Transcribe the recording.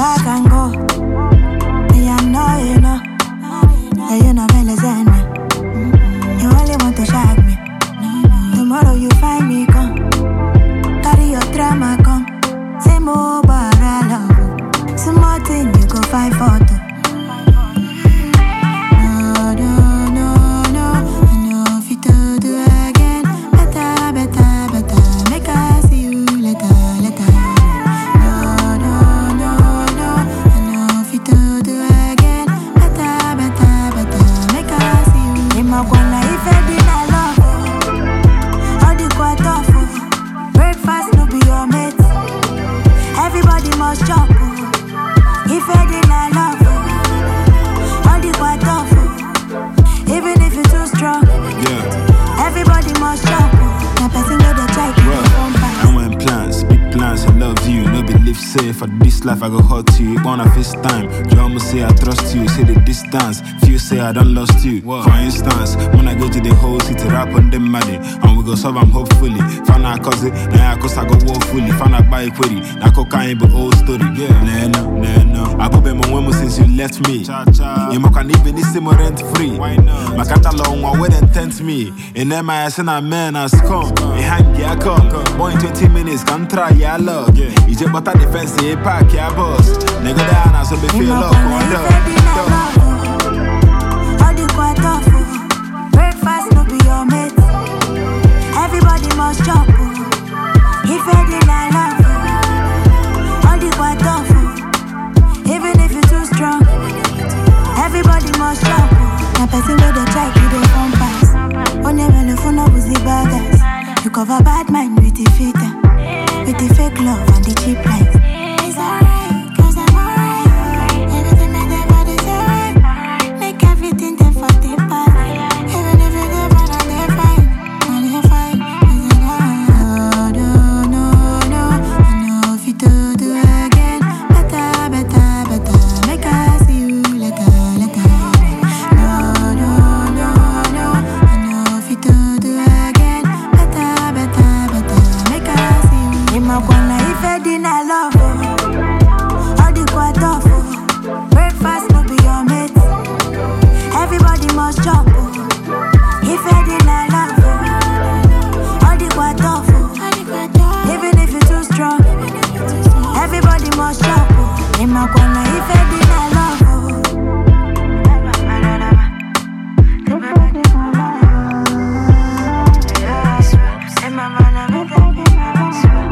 back and go. Yeah, I know you know. Yeah, you know me, listen me. You only want to shag me. Tomorrow you find me come. Carry your drama come. Say more but I love you. Some more thing you go fight for too. For this life I go hurt you, wanna FaceTime. You almost say I trust you, say the distance. Few say I done lost you. What? For instance, when I go to the whole city, rap on them money, and we go solve them hopefully. Find out cause it, now I cause I go walk fully. Find out buy query, now cocaine but old story. Yeah, no. I go be my woman since you left me. You can even this same rent free. Why not? My cat alone, my wedding tempt me. In them I send a man as come. A hang yeah come. Boy in 20 minutes, can try yeah love. You just butter the fence, pack your boss. Nigga down, so be feel love. All the quite awful. Breakfast no be your mate. Everybody must jump. If I did not love. All the quite awful. Even if you're too strong. Everybody must jump. Now person with the check, you don't come pass. On your telephone, I was the baggers. You cover bad mind with the filter. With the fake love and the cheap lies. It's alright, cause I'm alright. Everything make their bodies alright. Make everything there for the past. Even if you're there, but they're fine. When you're fine, it's alright. No. I know if you do again. Better. Make us see you later. No. I know if you do again. Better. Make us see you. In my corner, if I didn't love. All the quite awful. Breakfast no be your mate. Everybody must jump. If I didn't love. All the quite awful. Even if you're too strong. Everybody must jump. In my corner, if I didn't love. In my